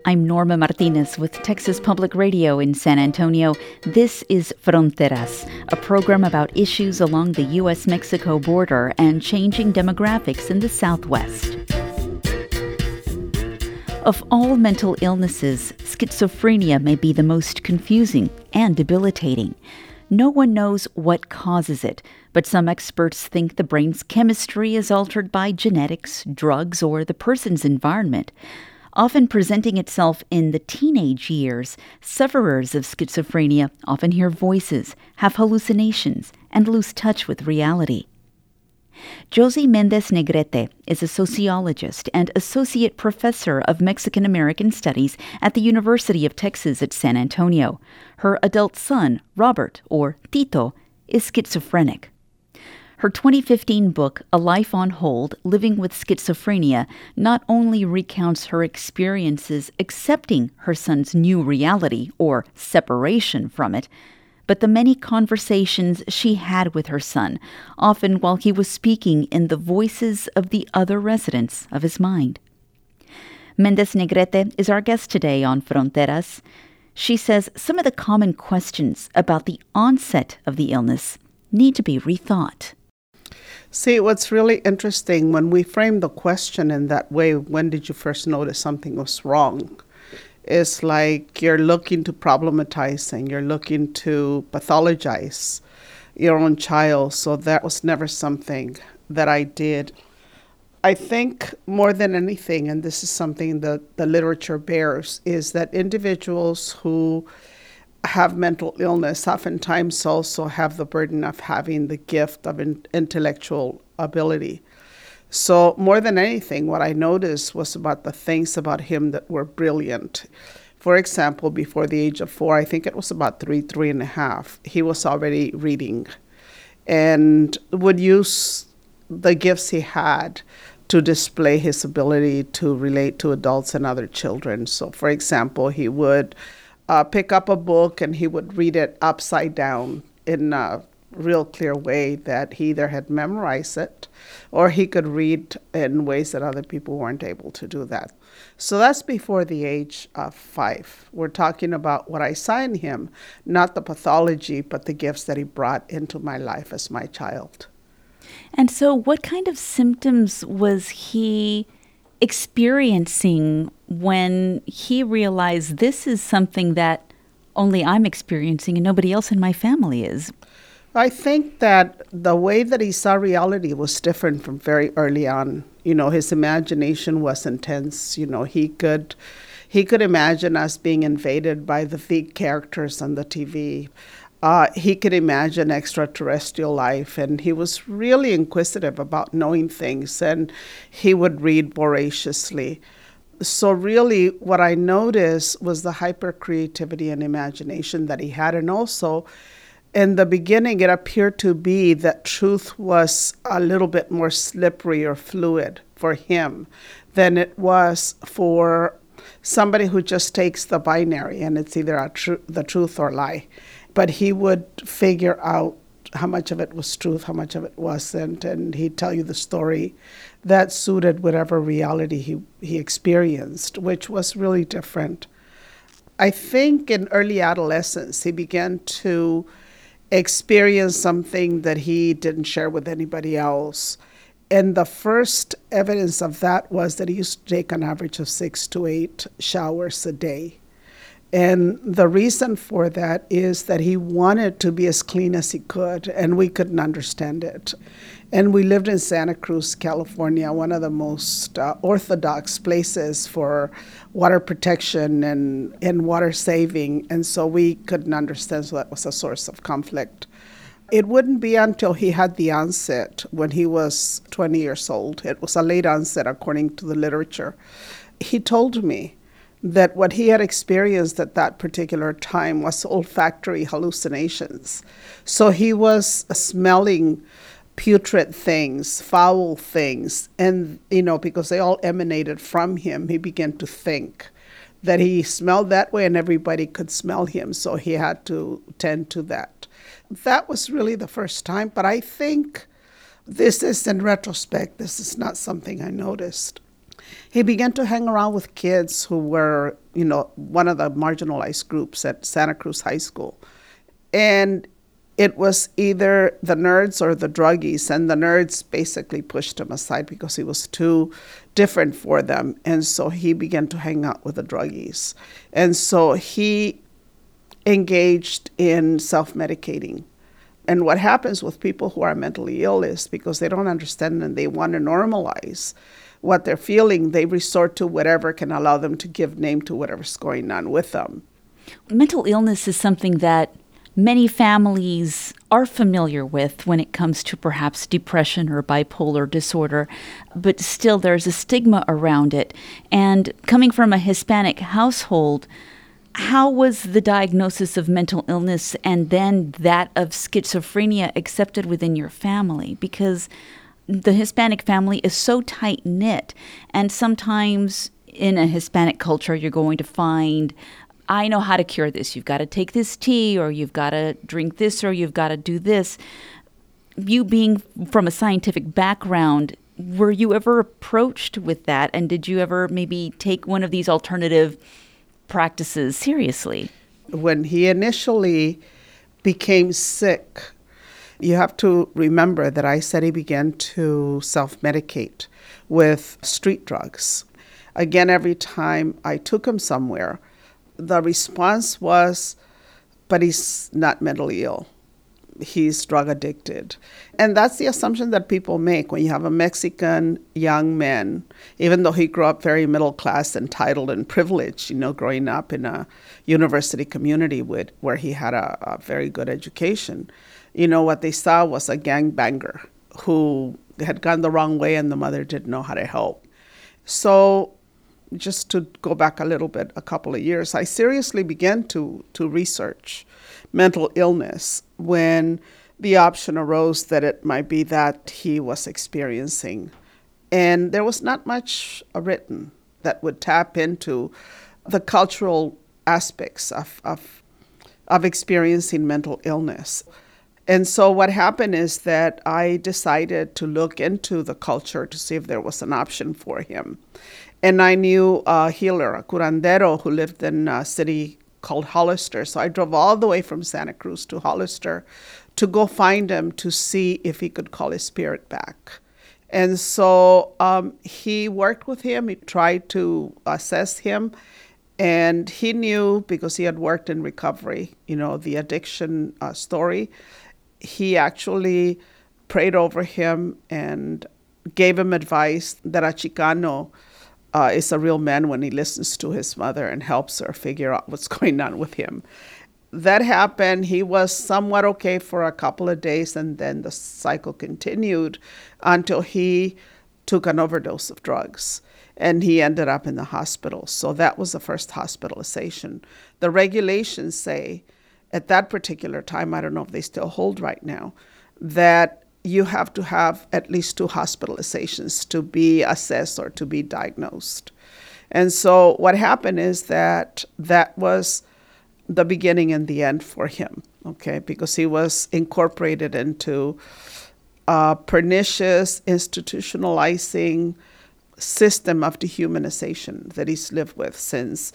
I'm Norma Martinez with Texas Public Radio in San Antonio. This is Fronteras, a program about issues along the U.S.-Mexico border and changing demographics in the Southwest. Of all mental illnesses, schizophrenia may be the most confusing and debilitating. No one knows what causes it, but some experts think the brain's chemistry is altered by genetics, drugs, or the person's environment. Often presenting itself in the teenage years, sufferers of schizophrenia often hear voices, have hallucinations, and lose touch with reality. Josie Mendez-Negrete is a sociologist and associate professor of Mexican American Studies at the University of Texas at San Antonio. Her adult son, Robert, or Tito, is schizophrenic. Her 2015 book, A Life on Hold, Living with Schizophrenia, not only recounts her experiences accepting her son's new reality, or separation from it, but the many conversations she had with her son, often while he was speaking in the voices of the other residents of his mind. Mendez-Negrete is our guest today on Fronteras. She says some of the common questions about the onset of the illness need to be rethought. See, what's really interesting, when we frame the question in that way, when did you first notice something was wrong? It's like you're looking to problematize and you're looking to pathologize your own child. So that was never something that I did. I think more than anything, and this is something that the literature bears, is that individuals who have mental illness oftentimes also have the burden of having the gift of intellectual ability. So more than anything, what I noticed was about the things about him that were brilliant. For example, before the age of 4, I think it was about 3.5, he was already reading and would use the gifts he had to display his ability to relate to adults and other children. So, for example, he would pick up a book and he would read it upside down in a real clear way that he either had memorized it or he could read in ways that other people weren't able to do that. So that's before the age of 5. We're talking about what I saw in him, not the pathology, but the gifts that he brought into my life as my child. And so what kind of symptoms was he experiencing when he realized this is something that only I'm experiencing and nobody else in my family is? I think that the way that he saw reality was different from very early on. You know, his imagination was intense. You know, he could imagine us being invaded by the fake characters on the TV. He could imagine extraterrestrial life, and he was really inquisitive about knowing things, and he would read voraciously. So really what I noticed was the hyper creativity and imagination that he had, and also in the beginning, it appeared to be that truth was a little bit more slippery or fluid for him than it was for somebody who just takes the binary and it's either the truth or lie. But he would figure out how much of it was truth, how much of it wasn't, and he'd tell you the story that suited whatever reality he experienced, which was really different. I think in early adolescence, he began to experience something that he didn't share with anybody else. And the first evidence of that was that he used to take an average of 6 to 8 showers a day. And the reason for that is that he wanted to be as clean as he could, and we couldn't understand it. And we lived in Santa Cruz, California, one of the most orthodox places for water protection and water saving, and so we couldn't understand, so that was a source of conflict. It wouldn't be until he had the onset when he was 20 years old. It was a late onset, according to the literature. He told me that what he had experienced at that particular time was olfactory hallucinations. So he was smelling putrid things, foul things, and, because they all emanated from him, he began to think that he smelled that way and everybody could smell him, so he had to tend to that. That was really the first time, but I think this is in retrospect, this is not something I noticed. He began to hang around with kids who were, one of the marginalized groups at Santa Cruz High School. And it was either the nerds or the druggies, and the nerds basically pushed him aside because he was too different for them. And so he began to hang out with the druggies. And so he engaged in self-medicating. And what happens with people who are mentally ill is because they don't understand and they want to normalize what they're feeling, they resort to whatever can allow them to give name to whatever's going on with them. Mental illness is something that many families are familiar with when it comes to perhaps depression or bipolar disorder, but still there's a stigma around it. And coming from a Hispanic household, how was the diagnosis of mental illness and then that of schizophrenia accepted within your family? Because the Hispanic family is so tight-knit, and sometimes in a Hispanic culture, you're going to find, I know how to cure this. You've got to take this tea, or you've got to drink this, or you've got to do this. You being from a scientific background, were you ever approached with that? And did you ever maybe take one of these alternative practices seriously? When he initially became sick, you have to remember that I said he began to self-medicate with street drugs. Again, every time I took him somewhere, the response was, but he's not mentally ill. He's drug addicted. And that's the assumption that people make when you have a Mexican young man, even though he grew up very middle class, entitled and privileged, growing up in a university community where he had a very good education. What they saw was a gangbanger who had gone the wrong way and the mother didn't know how to help. So just to go back a couple of years, I seriously began to research mental illness when the option arose that it might be that he was experiencing. And there was not much written that would tap into the cultural aspects of experiencing mental illness. And so what happened is that I decided to look into the culture to see if there was an option for him. And I knew a healer, a curandero, who lived in a city called Hollister. So I drove all the way from Santa Cruz to Hollister to go find him to see if he could call his spirit back. And so he worked with him. He tried to assess him. And he knew, because he had worked in recovery, the addiction story. He actually prayed over him and gave him advice that a Chicano is a real man when he listens to his mother and helps her figure out what's going on with him. That happened. He was somewhat okay for a couple of days, and then the cycle continued until he took an overdose of drugs, and he ended up in the hospital. So that was the first hospitalization. The regulations say at that particular time, I don't know if they still hold right now, that you have to have at least 2 hospitalizations to be assessed or to be diagnosed. And so what happened is that was the beginning and the end for him, okay, because he was incorporated into a pernicious, institutionalizing system of dehumanization that he's lived with since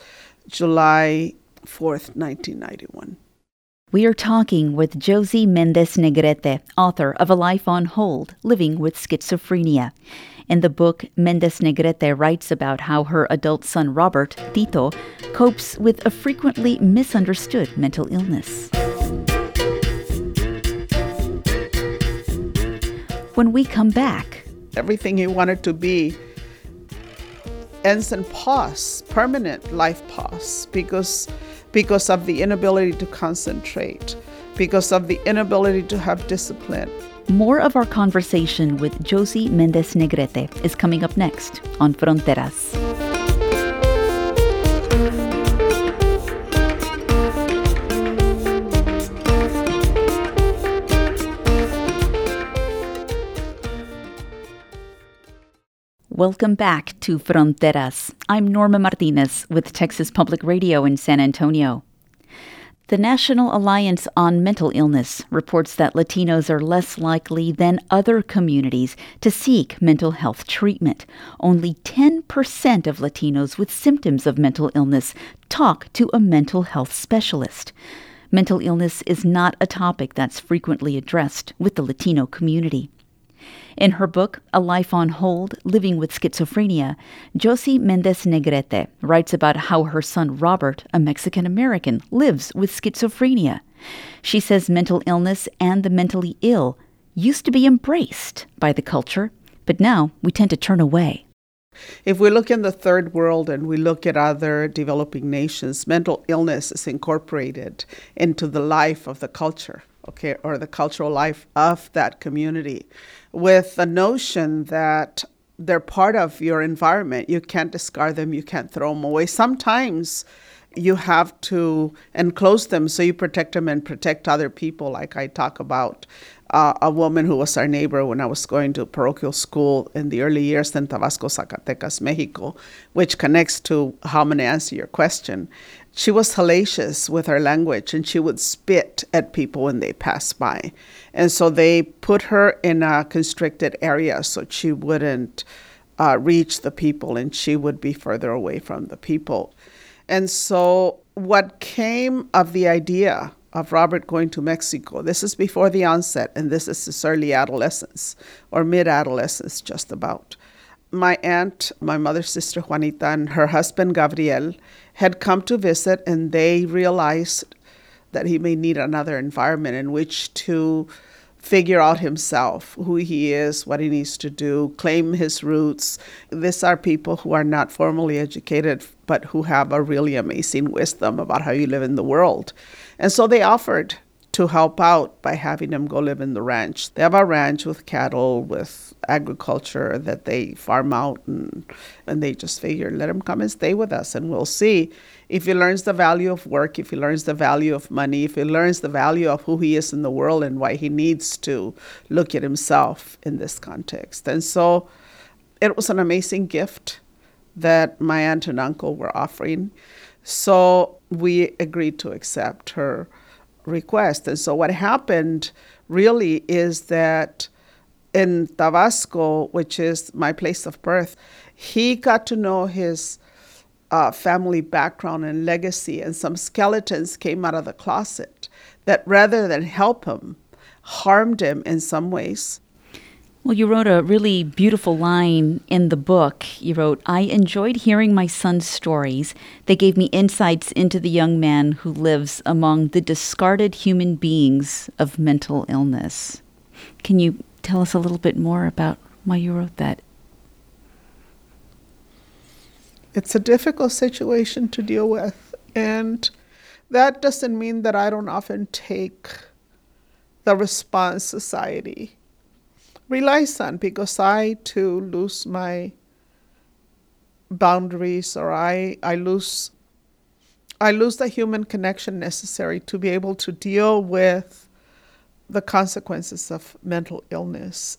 July 4th, 1991. We are talking with Josie Mendez Negrete, author of A Life on Hold, Living with Schizophrenia. In the book, Mendez Negrete writes about how her adult son, Robert, Tito, copes with a frequently misunderstood mental illness. When we come back, everything he wanted to be ends in pause, permanent life pause, because of the inability to concentrate, because of the inability to have discipline. More of our conversation with Josie Mendez Negrete is coming up next on Fronteras. Welcome back to Fronteras. I'm Norma Martinez with Texas Public Radio in San Antonio. The National Alliance on Mental Illness reports that Latinos are less likely than other communities to seek mental health treatment. Only 10% of Latinos with symptoms of mental illness talk to a mental health specialist. Mental illness is not a topic that's frequently addressed with the Latino community. In her book, A Life on Hold, Living with Schizophrenia, Josie Mendez Negrete writes about how her son Robert, a Mexican-American, lives with schizophrenia. She says mental illness and the mentally ill used to be embraced by the culture, but now we tend to turn away. If we look in the third world and we look at other developing nations, mental illness is incorporated into the life of the culture, okay, or the cultural life of that community, with the notion that they're part of your environment. You can't discard them, you can't throw them away. Sometimes you have to enclose them so you protect them and protect other people, like I talk about a woman who was our neighbor when I was going to parochial school in the early years in Tabasco, Zacatecas, Mexico, which connects to how I'm going to answer your question. She was hellacious with her language, and she would spit at people when they passed by. And so they put her in a constricted area so she wouldn't reach the people, and she would be further away from the people. And so what came of the idea of Robert going to Mexico, this is before the onset, and this is his early adolescence, or mid-adolescence just about. My aunt, my mother's sister Juanita, and her husband Gabriel had come to visit, and they realized that he may need another environment in which to figure out himself, who he is, what he needs to do, claim his roots. These are people who are not formally educated, but who have a really amazing wisdom about how you live in the world. And so they offered to help out by having him go live in the ranch. They have a ranch with cattle, with agriculture that they farm out, and they just figure, let him come and stay with us, and we'll see if he learns the value of work, if he learns the value of money, if he learns the value of who he is in the world and why he needs to look at himself in this context. And so it was an amazing gift that my aunt and uncle were offering. So we agreed to accept her request. And so what happened really is that in Tabasco, which is my place of birth, he got to know his family background and legacy, and some skeletons came out of the closet that rather than help him, harmed him in some ways. Well, you wrote a really beautiful line in the book. You wrote, I enjoyed hearing my son's stories. They gave me insights into the young man who lives among the discarded human beings of mental illness. Can you tell us a little bit more about why you wrote that? It's a difficult situation to deal with, and that doesn't mean that I don't often take the response society relies on, because I too lose my boundaries, or I lose the human connection necessary to be able to deal with the consequences of mental illness.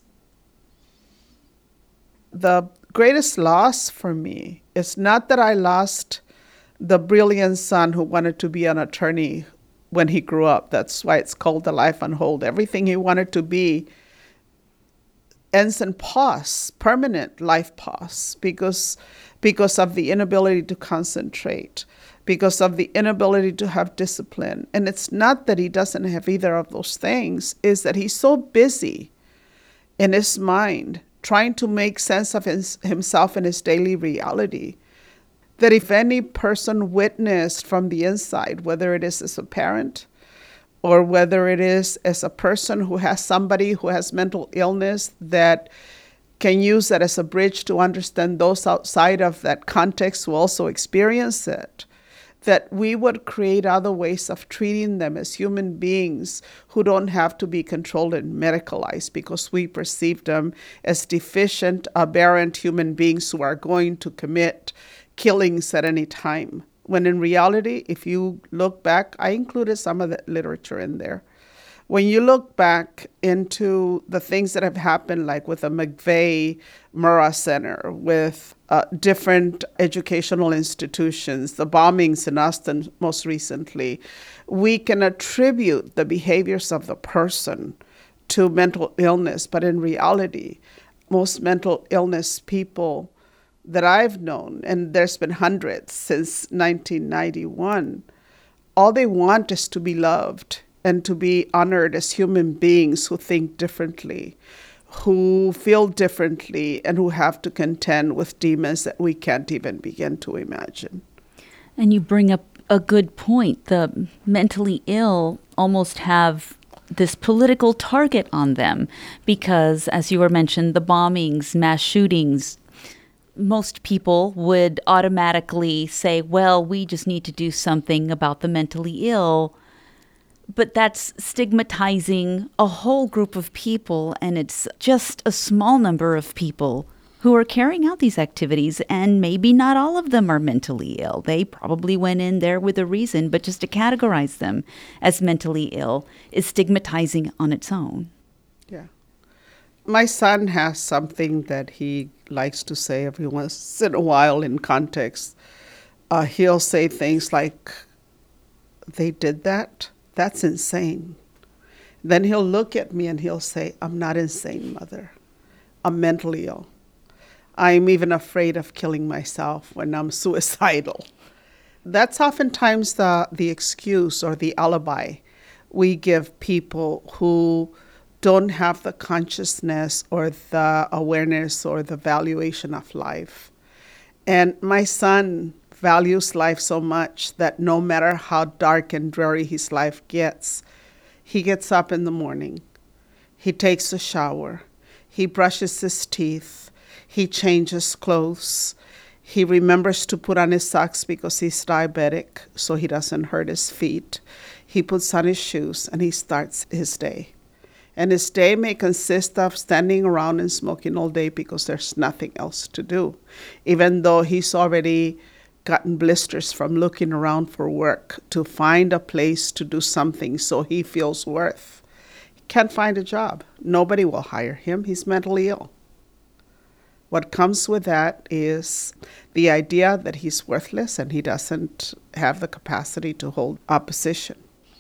The greatest loss for me is not that I lost the brilliant son who wanted to be an attorney when he grew up. That's why it's called A Life on Hold. Everything he wanted to be ends in pause, permanent life pause, because of the inability to concentrate, because of the inability to have discipline. And it's not that he doesn't have either of those things, is that he's so busy in his mind trying to make sense of himself in his daily reality, that if any person witnessed from the inside, whether it is as a parent or whether it is as a person who has somebody who has mental illness that can use that as a bridge to understand those outside of that context who also experience it, that we would create other ways of treating them as human beings who don't have to be controlled and medicalized because we perceive them as deficient, aberrant human beings who are going to commit killings at any time. When in reality, if you look back, I included some of the literature in there. When you look back into the things that have happened, like with the McVeigh-Murrah Center, with different educational institutions, the bombings in Austin most recently, we can attribute the behaviors of the person to mental illness. But in reality, most mental illness people that I've known, and there's been hundreds since 1991, all they want is to be loved and to be honored as human beings who think differently, who feel differently, and who have to contend with demons that we can't even begin to imagine. And you bring up a good point. The mentally ill almost have this political target on them because, as you were mentioned, the bombings, mass shootings, most people would automatically say, well, we just need to do something about the mentally ill. But that's stigmatizing a whole group of people, and it's just a small number of people who are carrying out these activities, and maybe not all of them are mentally ill. They probably went in there with a reason, but just to categorize them as mentally ill is stigmatizing on its own. Yeah. My son has something that he likes to say every once in a while in context. He'll say things like, they did that? That's insane. Then he'll look at me and he'll say, I'm not insane, Mother. I'm mentally ill. I'm even afraid of killing myself when I'm suicidal. That's oftentimes the excuse or the alibi we give people who don't have the consciousness or the awareness or the valuation of life. And my son values life so much that no matter how dark and dreary his life gets, he gets up in the morning, he takes a shower, he brushes his teeth, he changes clothes, he remembers to put on his socks because he's diabetic so he doesn't hurt his feet. He puts on his shoes and he starts his day. And his day may consist of standing around and smoking all day because there's nothing else to do, even though he's already gotten blisters from looking around for work to find a place to do something so he feels worth. He can't find a job. Nobody will hire him. He's mentally ill. What comes with that is the idea that he's worthless and he doesn't have the capacity to hold a position.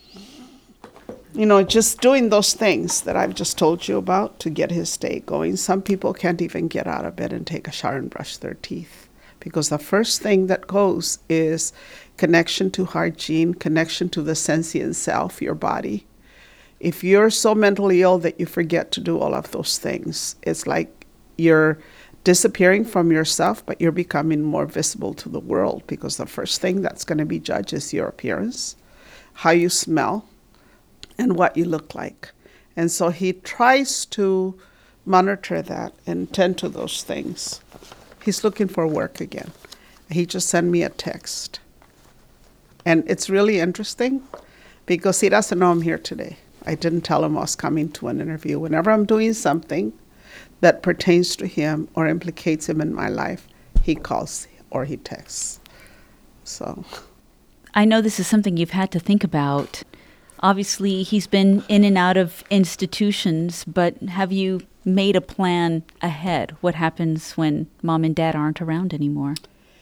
You know, just doing those things that I've just told you about to get his day going. Some people can't even get out of bed and take a shower and brush their teeth because the first thing that goes is connection to hygiene, connection to the sentient self, your body. If you're so mentally ill that you forget to do all of those things, it's like you're disappearing from yourself, but you're becoming more visible to the world because the first thing that's going to be judged is your appearance, how you smell, and what you look like. And so he tries to monitor that and tend to those things. He's looking for work again. He just sent me a text. And it's really interesting because he doesn't know I'm here today. I didn't tell him I was coming to an interview. Whenever I'm doing something that pertains to him or implicates him in my life, he calls or he texts. So I know this is something you've had to think about. Obviously, he's been in and out of institutions, but have you made a plan ahead? What happens when Mom and Dad aren't around anymore?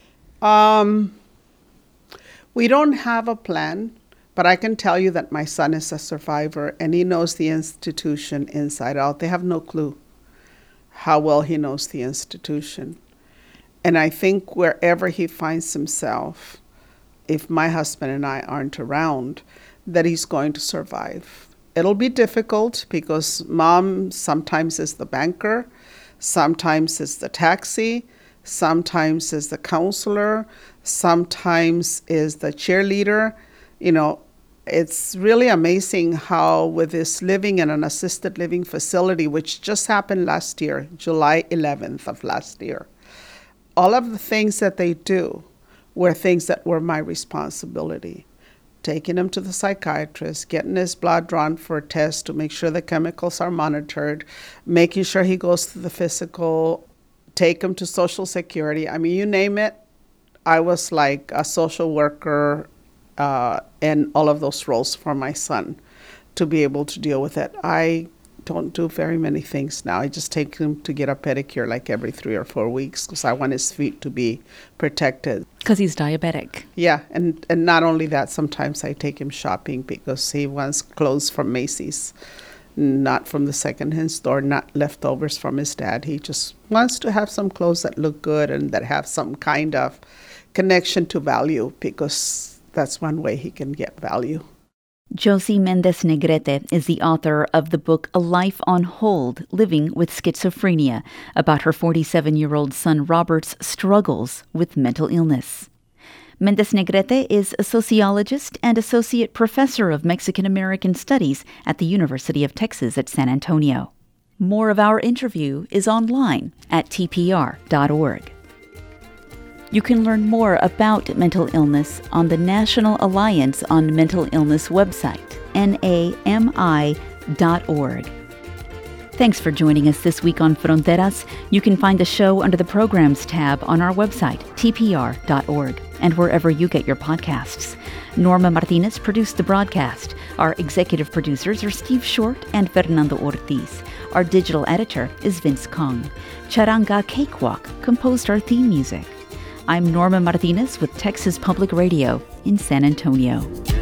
We don't have a plan, but I can tell you that my son is a survivor and he knows the institution inside out. They have no clue how well he knows the institution. And I think wherever he finds himself, if my husband and I aren't around, that he's going to survive. It'll be difficult because Mom sometimes is the banker, sometimes is the taxi, sometimes is the counselor, sometimes is the cheerleader. You know, it's really amazing how with this living in an assisted living facility, which just happened last year, July 11th of last year, all of the things that they do were things that were my responsibility. Taking him to the psychiatrist, getting his blood drawn for a test to make sure the chemicals are monitored, making sure he goes to the physical, take him to Social Security. I mean, you name it, I was like a social worker in all of those roles for my son to be able to deal with it. I don't do very many things now. I just take him to get a pedicure like every 3 or 4 weeks because I want his feet to be protected. Because he's diabetic. Yeah, and not only that, sometimes I take him shopping because he wants clothes from Macy's, not from the secondhand store, not leftovers from his dad. He just wants to have some clothes that look good and that have some kind of connection to value because that's one way he can get value. Josie Mendez Negrete is the author of the book A Life on Hold, Living with Schizophrenia, about her 47-year-old son Robert's struggles with mental illness. Mendez Negrete is a sociologist and associate professor of Mexican-American Studies at the University of Texas at San Antonio. More of our interview is online at tpr.org. You can learn more about mental illness on the National Alliance on Mental Illness website, NAMI.org. Thanks for joining us this week on Fronteras. You can find the show under the Programs tab on our website, tpr.org, and wherever you get your podcasts. Norma Martinez produced the broadcast. Our executive producers are Steve Short and Fernando Ortiz. Our digital editor is Vince Kong. Charanga Cakewalk composed our theme music. I'm Norma Martinez with Texas Public Radio in San Antonio.